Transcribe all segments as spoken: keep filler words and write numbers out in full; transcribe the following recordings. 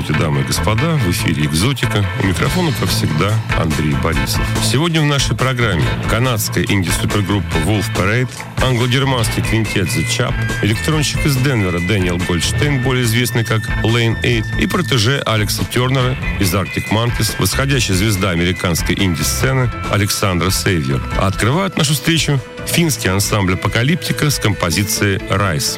Здравствуйте, дамы и господа. В эфире «Экзотика». У микрофона, как всегда, Андрей Борисов. Сегодня в нашей программе канадская инди-супергруппа Wolf Parade, англо-германский квинтет The Chap, электронщик из Денвера Дэниел Гольдштейн, более известный как Lane восемь, и протеже Алекса Тернера из Arctic Monkeys, восходящая звезда американской инди-сцены Александра Сейвьер. А открывает нашу встречу финский ансамбль «Апокалиптика» с композицией «Rise».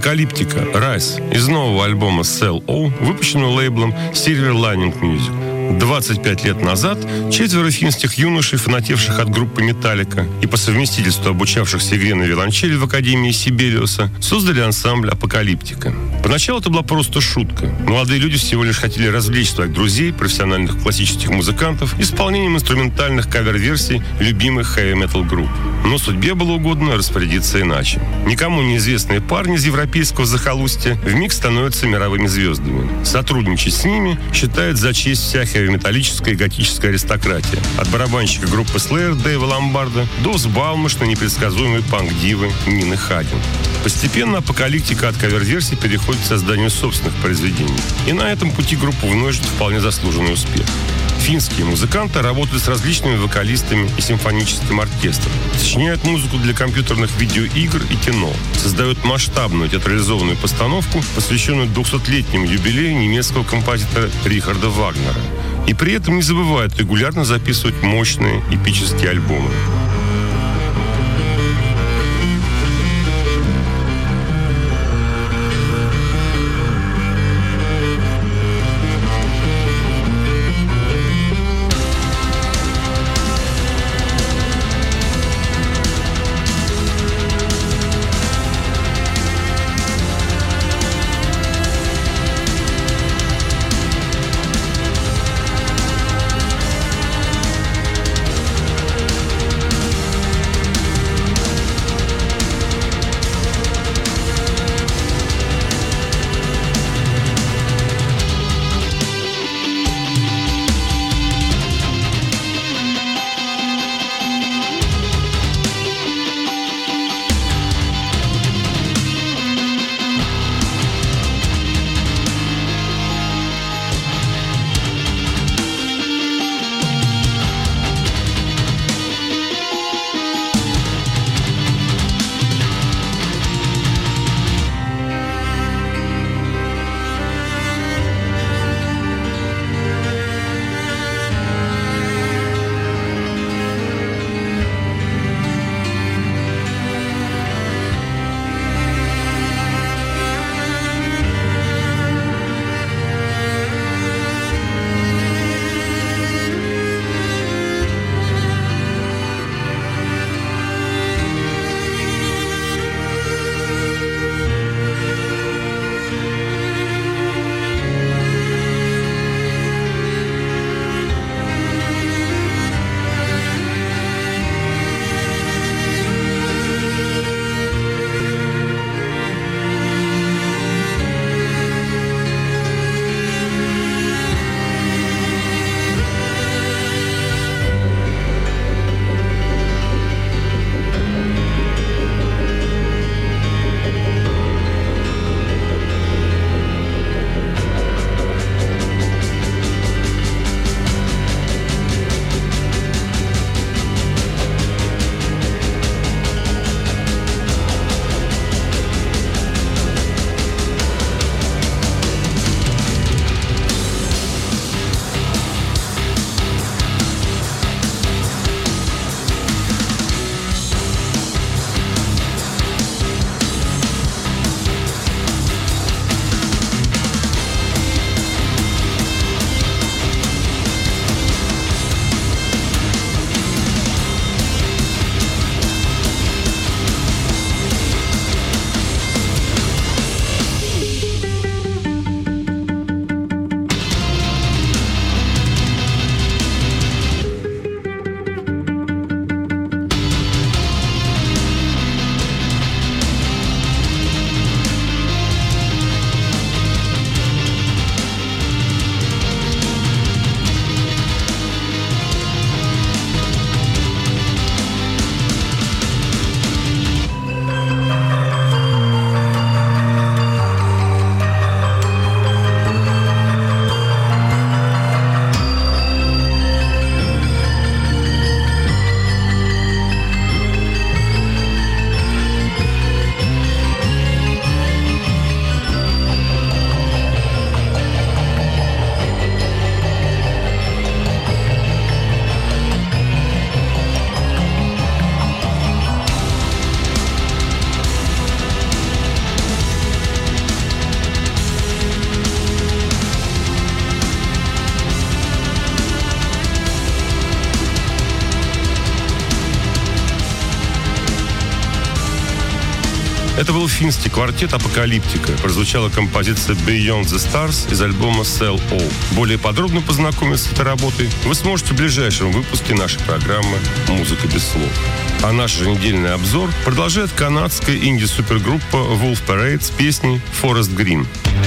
Апокалиптика Rise из нового альбома Cell O, выпущенного лейблом Silver Lining Music. двадцать пять лет назад четверо финских юношей, фанатевших от группы «Металлика» и по совместительству обучавшихся игре на виолончели в Академии Сибелиуса, создали ансамбль «Апокалиптика». Поначалу это была просто шутка. Молодые люди всего лишь хотели развлечь своих друзей, профессиональных классических музыкантов, исполнением инструментальных кавер-версий любимых хэви-метал групп. Но судьбе было угодно распорядиться иначе. Никому неизвестные парни из европейского захолустья вмиг становятся мировыми звездами. Сотрудничать с ними считает за честь вся хэви-металлическая и готическая аристократия. От барабанщика группы Slayer Дэйва Ломбарда до взбалмошной непредсказуемой панк-дивы Нины Хагин. Постепенно Апокалиптика от кавер-версий переходит к созданию собственных произведений. И на этом пути группа вносит вполне заслуженный успех. Финские музыканты работают с различными вокалистами и симфоническим оркестром, сочиняют музыку для компьютерных видеоигр и кино, создают масштабную театрализованную постановку, посвященную двухсотлетнему юбилею немецкого композитора Рихарда Вагнера. И при этом не забывают регулярно записывать мощные эпические альбомы. Это был финский квартет «Апокалиптика». Прозвучала композиция «Beyond the Stars» из альбома «Sell All». Более подробно познакомиться с этой работой вы сможете в ближайшем выпуске нашей программы «Музыка без слов». А наш же недельный обзор продолжает канадская инди-супергруппа Wolf Parade с песней «Forest Green».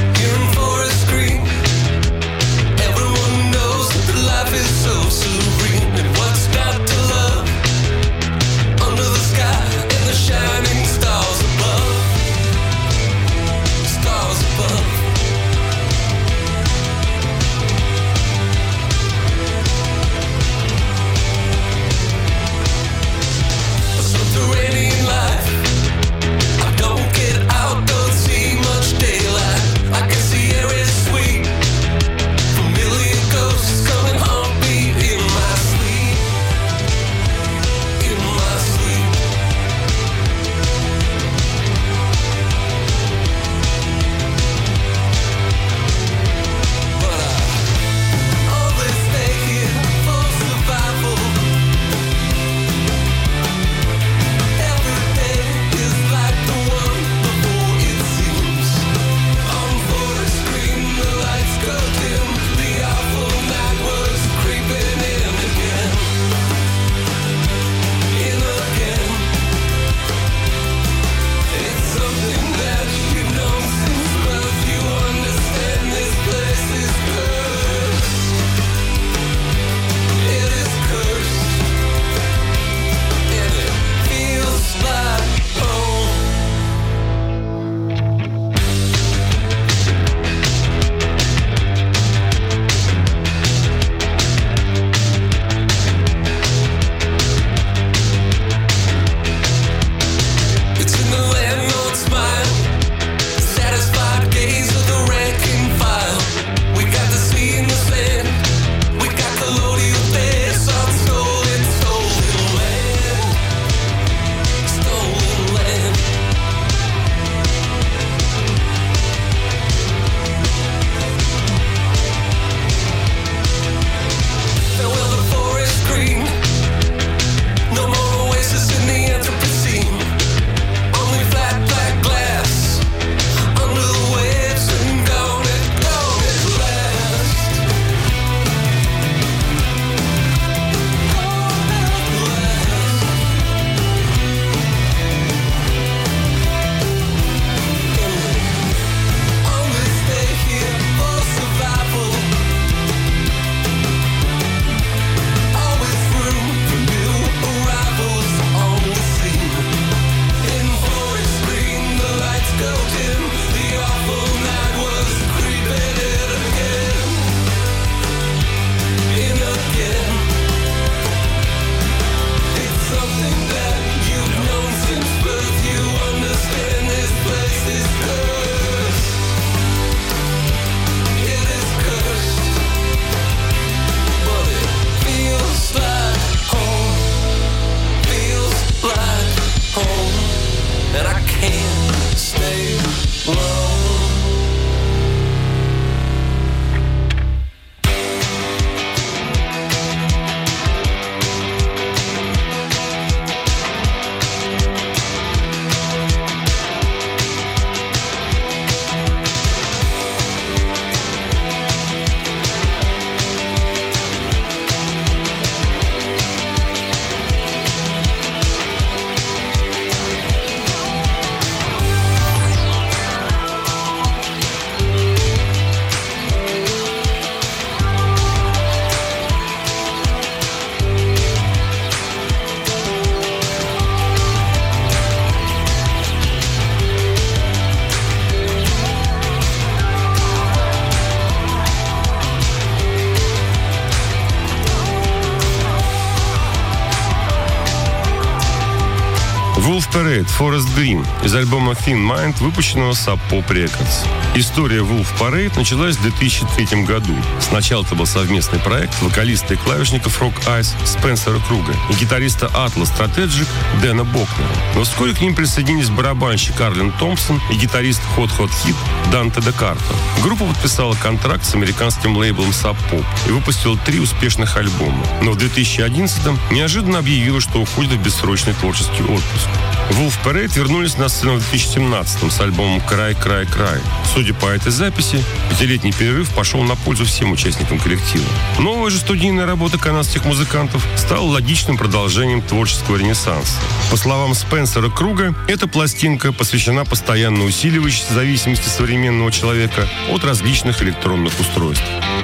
Wolf Parade Forest Green из альбома Thin Mind, выпущенного с Sub Pop Records. История Wolf Parade началась в две тысячи третьем году. Сначала это был совместный проект вокалиста и клавишников Rock Eyes Спенсера Круга и гитариста Atlas Strategic Дэна Бокнера. Но вскоре к ним присоединились барабанщик Арлен Томпсон и гитарист Hot Hot Hit Данте де Карто. Группа подписала контракт с американским лейблом Sub Pop и выпустила три успешных альбома. Но в две тысячи одиннадцатом неожиданно объявила, что уходит в бессрочный творческий отпуск. Wolf Parade вернулись на сцену в две тысячи семнадцатом с альбомом «Край, край, край». Судя по этой записи, пятилетний перерыв пошел на пользу всем участникам коллектива. Новая же студийная работа канадских музыкантов стала логичным продолжением творческого ренессанса. По словам Спенсера Круга, эта пластинка посвящена постоянно усиливающейся зависимости современного человека от различных электронных устройств.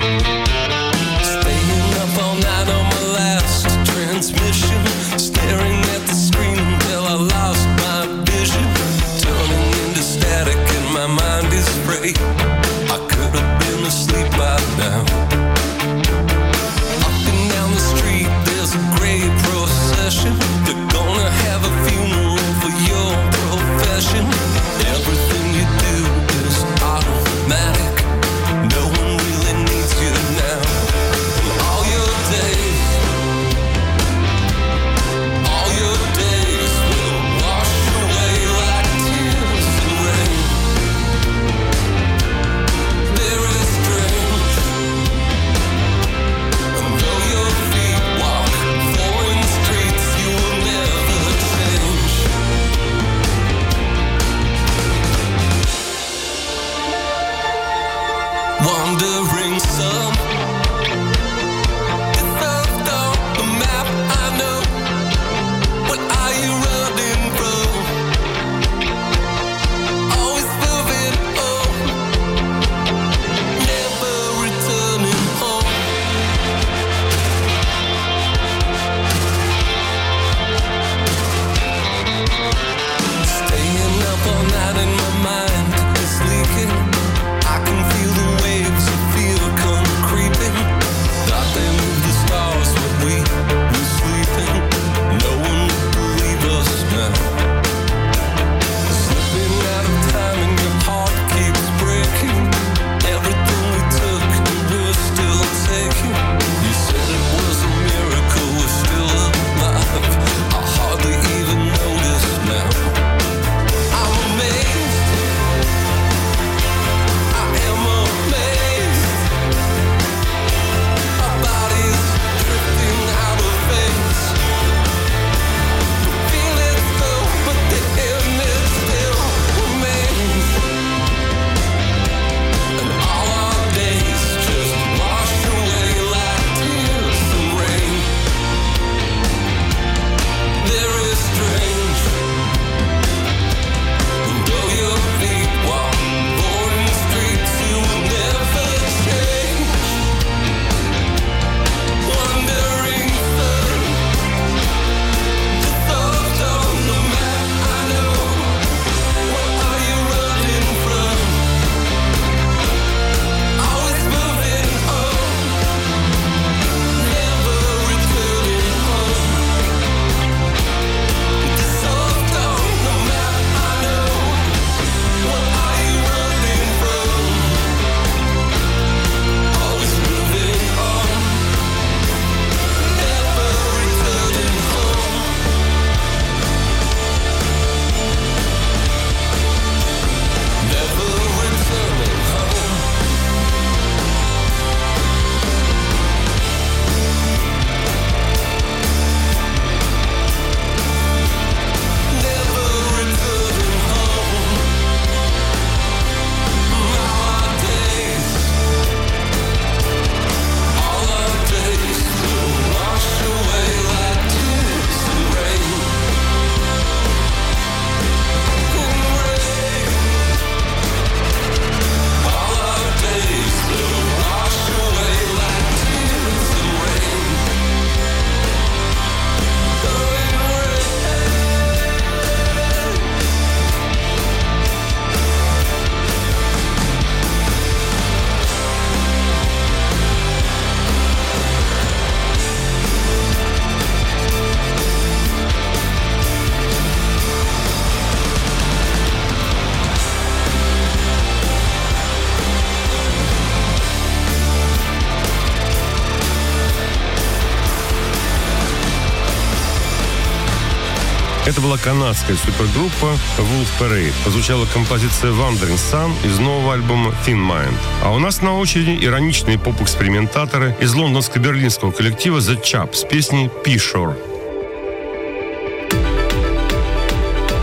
Это была канадская супергруппа Wolf Parade. Позвучала композиция Wandering Sun из нового альбома Thin Mind. А у нас на очереди ироничные поп-экспериментаторы из лондонско-берлинского коллектива The Chap с песней P-Shore.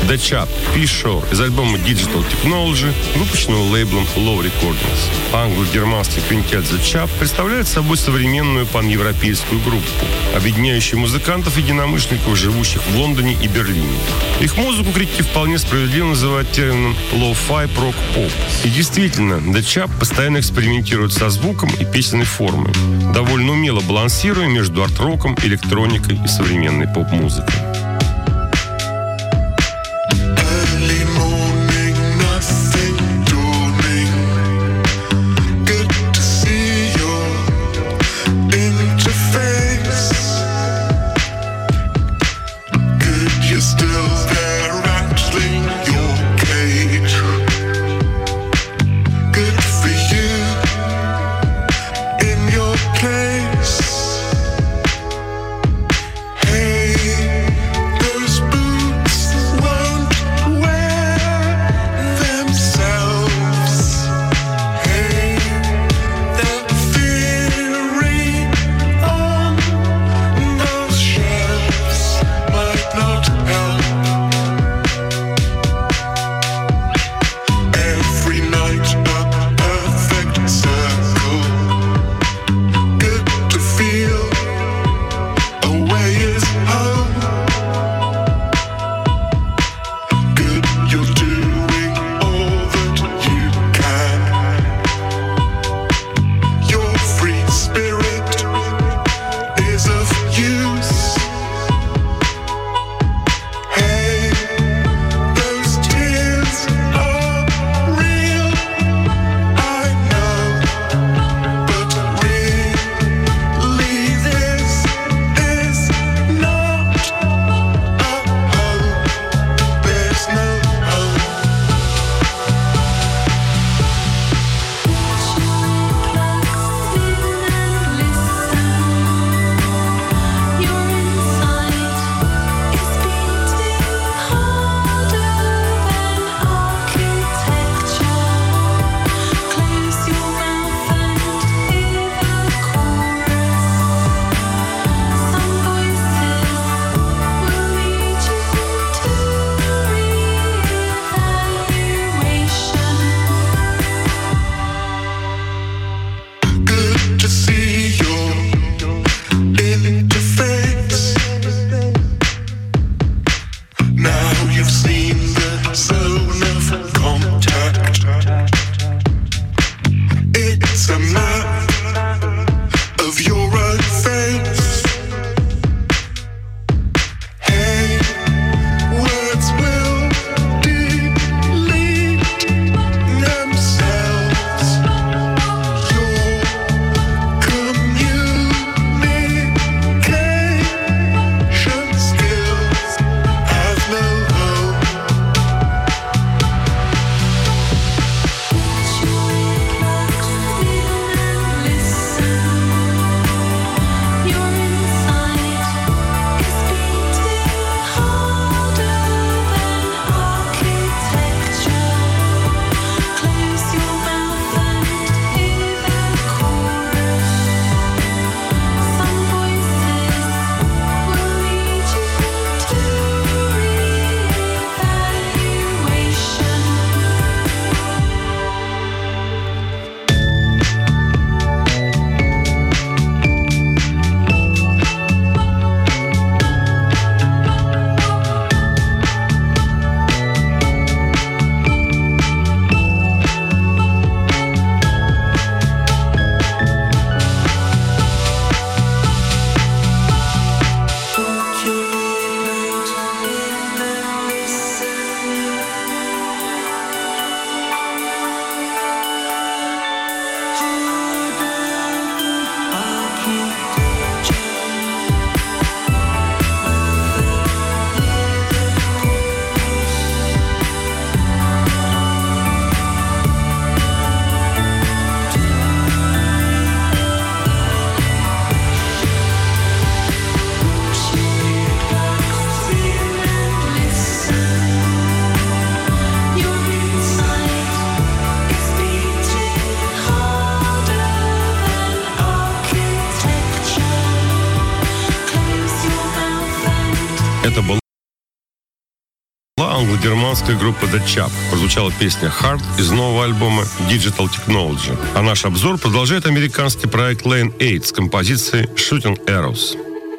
The Chap, P-Show из альбома Digital Technology, выпущенного лейблом Low Recordings. Англо-германский квинтет The Chap представляет собой современную паневропейскую группу, объединяющую музыкантов-единомышленников, живущих в Лондоне и Берлине. Их музыку критики вполне справедливо называют термином lo-fi prog-pop. И действительно, The Chap постоянно экспериментирует со звуком и песенной формой, довольно умело балансируя между арт-роком, электроникой и современной поп-музыкой. Hey, пришла англо-германская группа The Chap. Прозвучала песня Hard из нового альбома Digital Technology. А наш обзор продолжает американский проект Lane eight с композицией Shooting Arrows.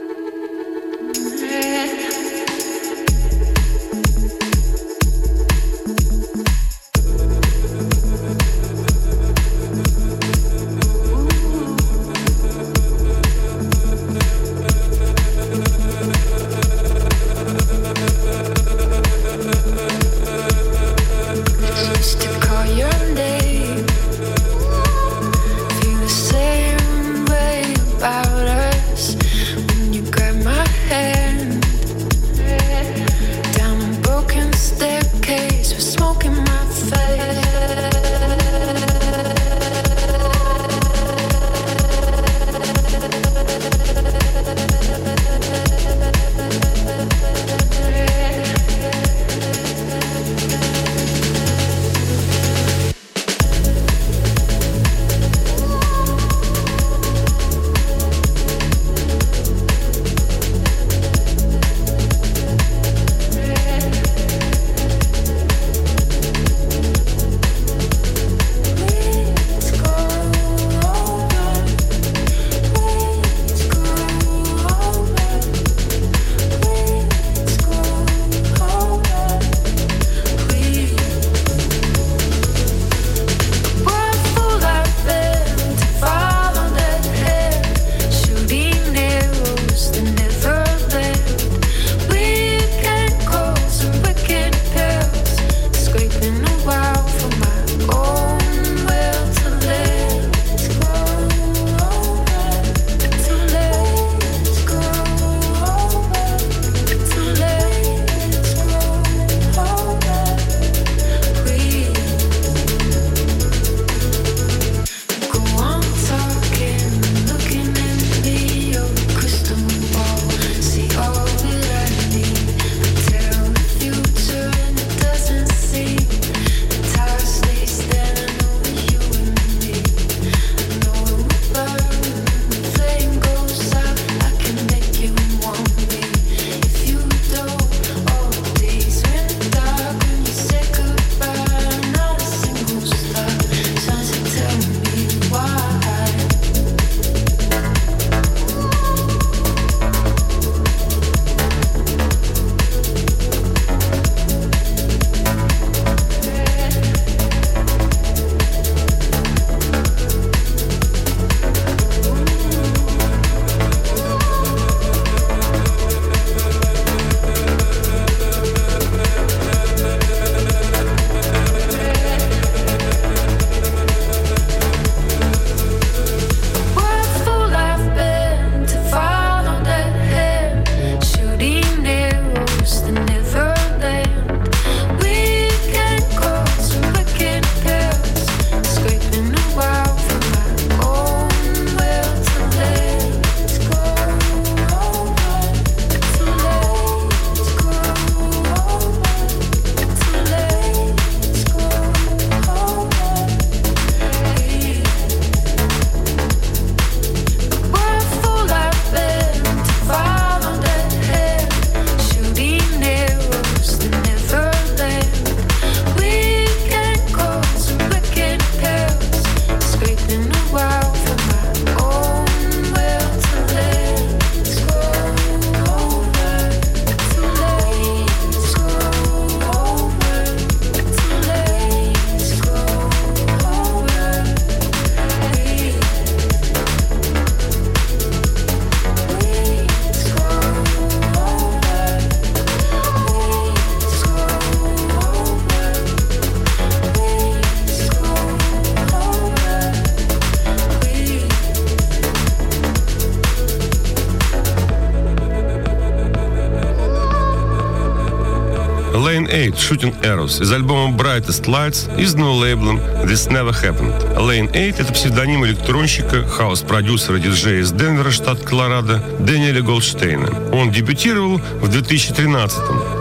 Lane eight Shooting Arrows из альбома Brightest Lights, изданного лейблом This Never Happened. Lane eight — это псевдоним электронщика, хаус-продюсера, диджея из Денвера, штат Колорадо, Дэниеля Голдштейна. Он дебютировал в две тысячи тринадцатом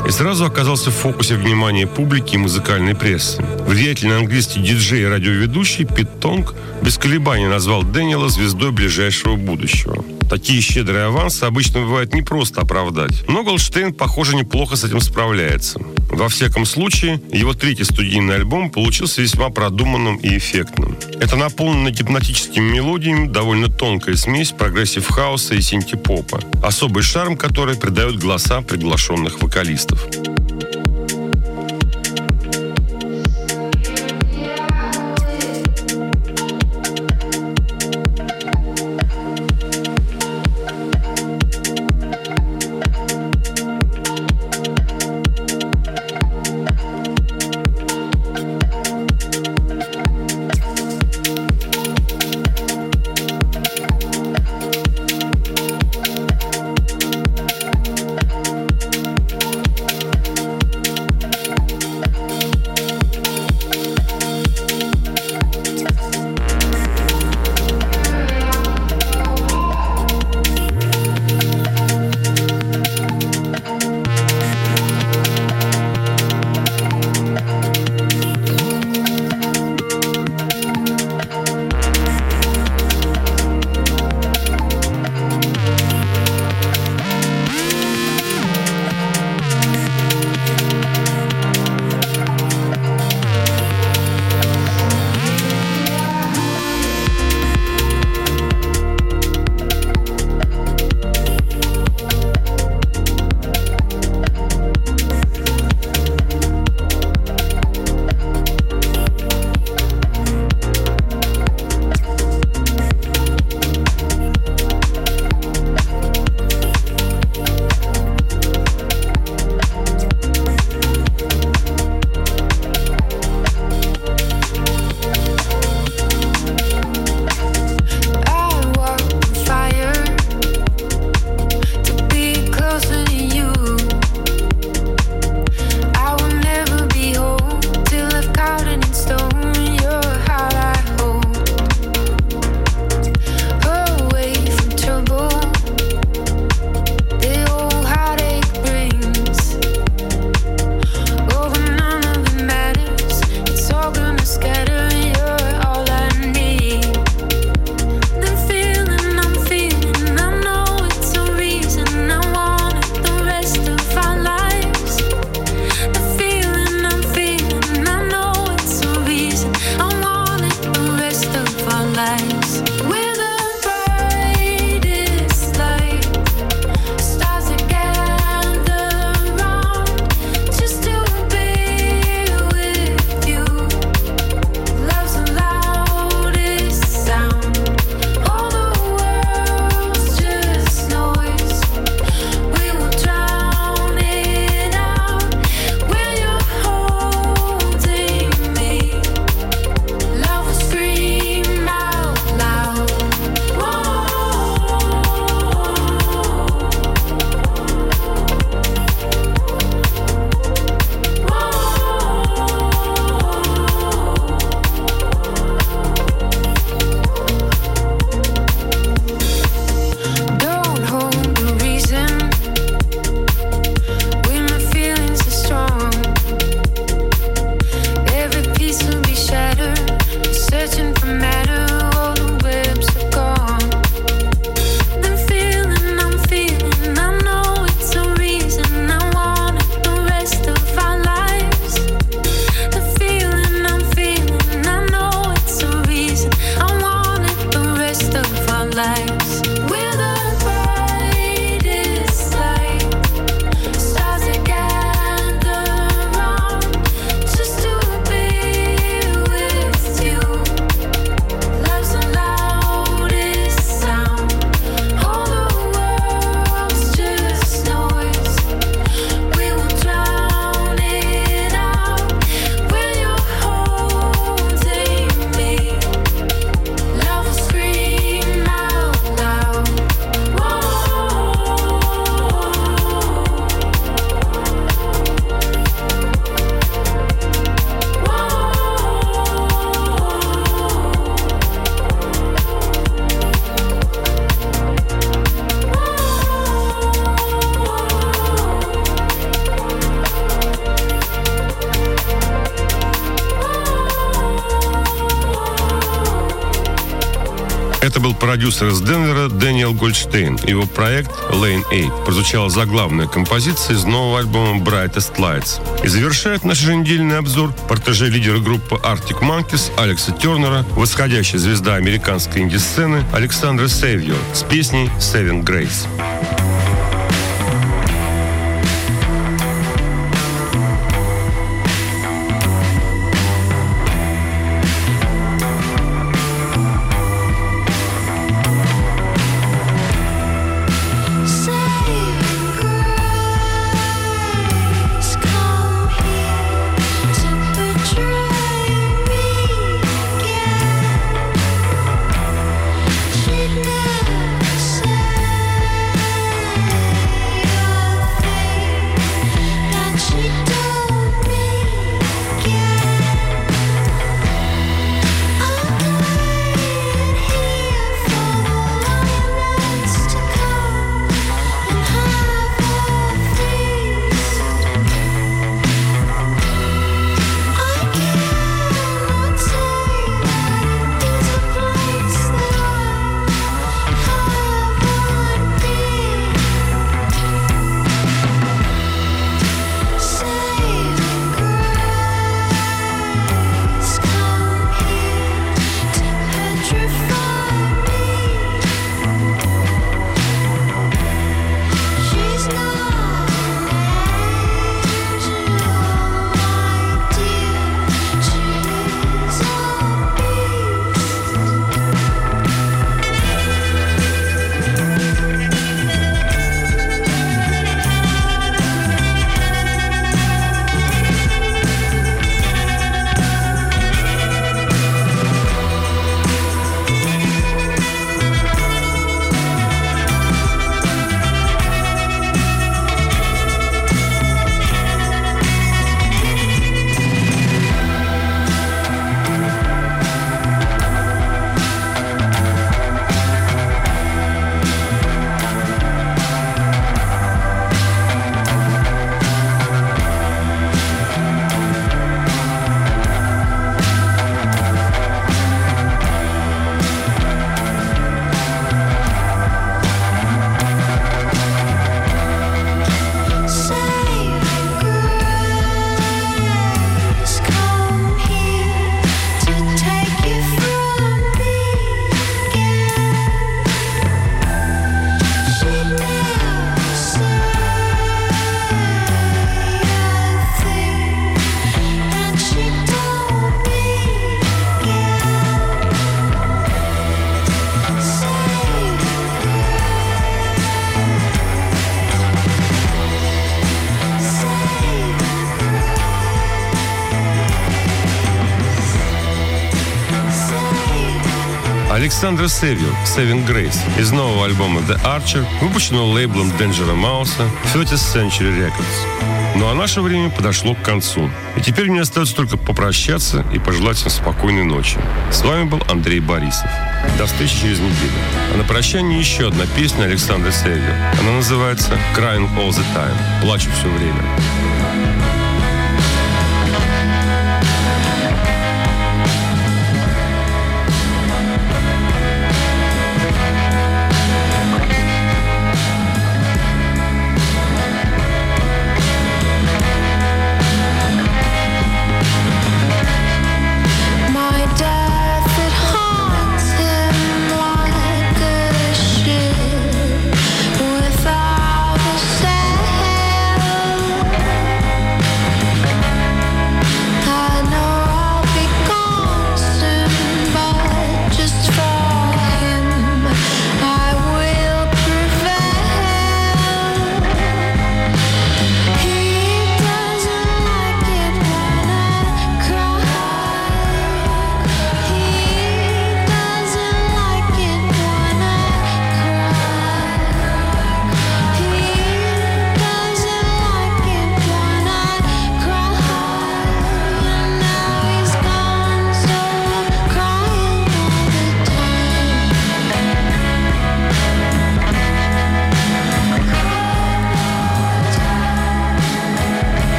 и сразу оказался в фокусе внимания публики и музыкальной прессы. Влиятельный английский диджей и радиоведущий Пит Тонг без колебаний назвал Дэниела звездой ближайшего будущего. Такие щедрые авансы обычно бывает не просто оправдать, но Голдштейн, похоже, неплохо с этим справляется. Во всяком случае, его третий студийный альбом получился весьма продуманным и эффектным. Это наполненная гипнотическими мелодиями довольно тонкая смесь прогрессив-хауса и синти-попа, особый шарм который придают голоса приглашенных вокалистов. Это был продюсер из Денвера Дэниел Гольдштейн. Его проект Lane восемь прозвучала заглавная композиция из нового альбома Brightest Lights. И завершает наш еженедельный обзор протеже лидера группы Arctic Monkeys Алекса Тернера, восходящая звезда американской инди-сцены Александра Севьер с песней Saving Grace. Александра Севьер «Saving Grace» из нового альбома The Archer, выпущенного лейблом Danger Mouse тридцатая Century Records. Ну а наше время подошло к концу. И теперь мне остается только попрощаться и пожелать всем спокойной ночи. С вами был Андрей Борисов. До встречи через неделю. А на прощание еще одна песня Александра Севьер. Она называется «Crying All the Time» – «Плачу все время».